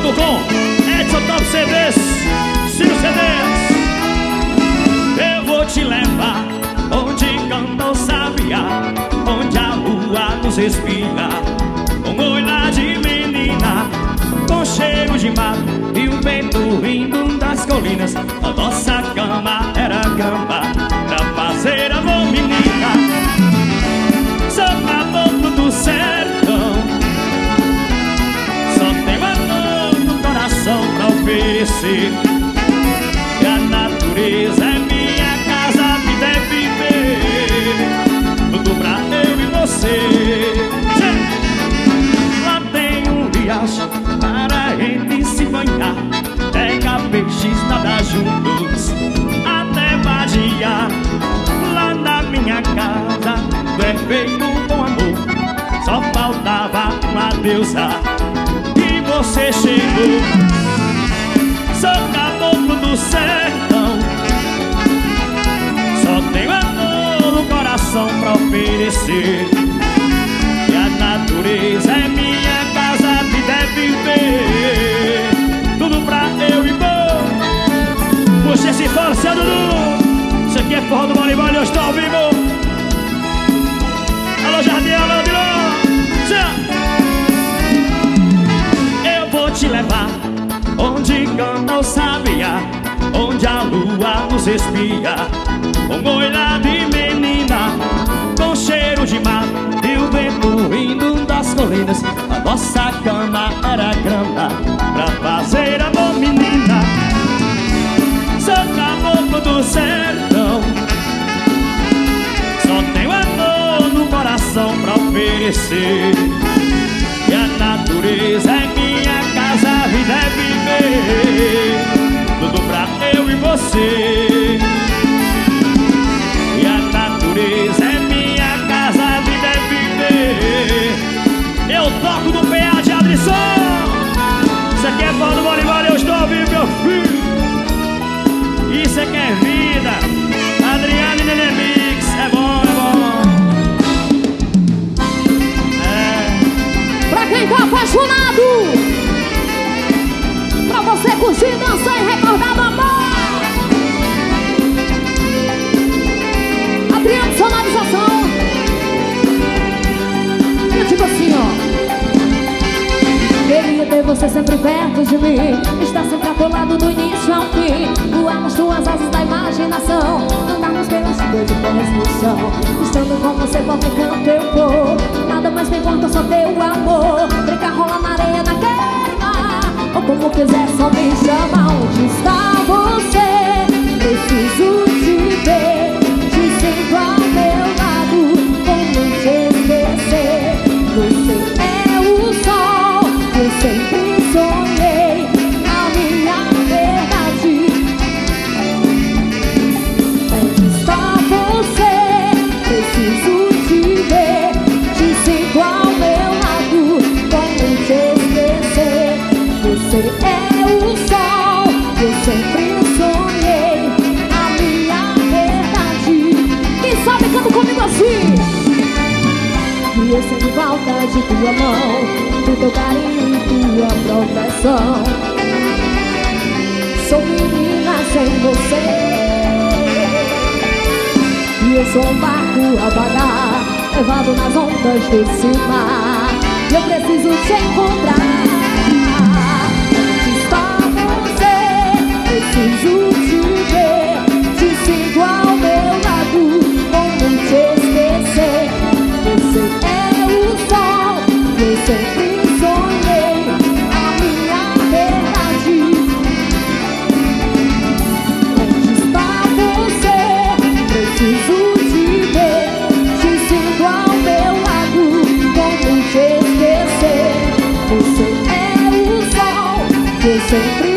junto com Edson Top CDs, Ciro CDs. Eu vou te levar onde canta o sabiá, onde a lua nos espia, com olhar de menina, com cheiro de mar e um vento vindo das colinas. A nossa cama era cama pra fazer amor, menina. Sou caboclo do sertão, só tenho amor no coração pra oferecer. E a natureza é minha casa, me deve viver tudo pra eu e você. Lá tem um riacho para a gente se banhar, pega peixes, nada juntos até vadiar. Lá na minha casa tudo é feito com amor, só faltava uma deusa e você chegou. Sou caboclo do sertão, só tenho amor no coração pra oferecer. E a natureza é minha casa, me deve ver tudo pra eu e bom. Você se força, Dudu. Isso aqui é forró do Bolivar, eu estou ao vivo. Alô, Jardim, alô, Dilon. Eu vou te levar onde canta o sabiá, onde a lua nos espia, com olhar de menina, com cheiro de mar e o vento vindo das colinas. A nossa cama era grama pra fazer amor, menina. Sou caboclo do sertão, só tenho amor no coração pra oferecer. E a natureza é minha casa, me deve ver tudo pra eu e você. E a natureza é minha casa, me deve ver. Eu toco no PA de Adrição. Isso aqui é forró do Bolivar, eu estou ao vivo, meu filho. Isso aqui é vida. Adriano e Nenê Mix, é bom, é bom. Pra quem tá apaixonado, pra você curtir, dançar e recordar do amor. Adriano, sonorização. Eu digo assim, ó. Queria ter você sempre perto de mim, estar sempre ao teu lado do início ao fim, voar nas tuas asas da imaginação, andarmos pelas ruas de transmissão. Estando com você, qualquer canto eu vou, nada mais me importa, só teu amor. Brincar, rolar na areia, naquele mar, ou como quiser, só me chama. Onde está você? Preciso te ver, te sinto ao meu lado, como te esquecer. Você é o sol que eu sempre sonhei, a minha verdade. Onde está você? Preciso te ver, te sinto ao meu lado, como te esquecer. Você é o sol que eu sempre sonhei, a minha verdade. Quem sabe canta comigo assim. E eu sinto falta de tua mão, do teu carinho e tua proteção. Sou menina sem você, e eu sou um barco a vagar, levado nas ondas desse mar. Eu preciso te encontrar. Onde está você? Preciso te ver, te sinto ao meu lado, como te esquecer. Você é o sol que eu sempre sonhei, a minha verdade. Onde está você? Preciso te ver, te sinto ao meu lado, como te esquecer. Você é o sol que eu sempre